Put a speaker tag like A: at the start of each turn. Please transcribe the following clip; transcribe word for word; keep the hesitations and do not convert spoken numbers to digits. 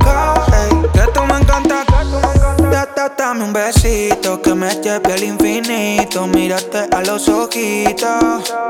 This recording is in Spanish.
A: loco, ey, que tú me encantas. Da, da, dame un besito que me lleve al infinito. Mírate a los ojitos.